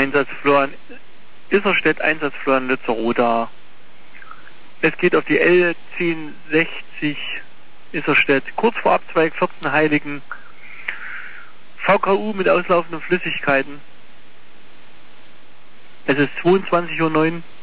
Einsatz Florian Isserstedt, Einsatz Florian Lützeroda. Es geht auf die L1060 Isserstedt, kurz vor Abzweig 14 Heiligen. VKU mit auslaufenden Flüssigkeiten. Es ist 22:09 Uhr.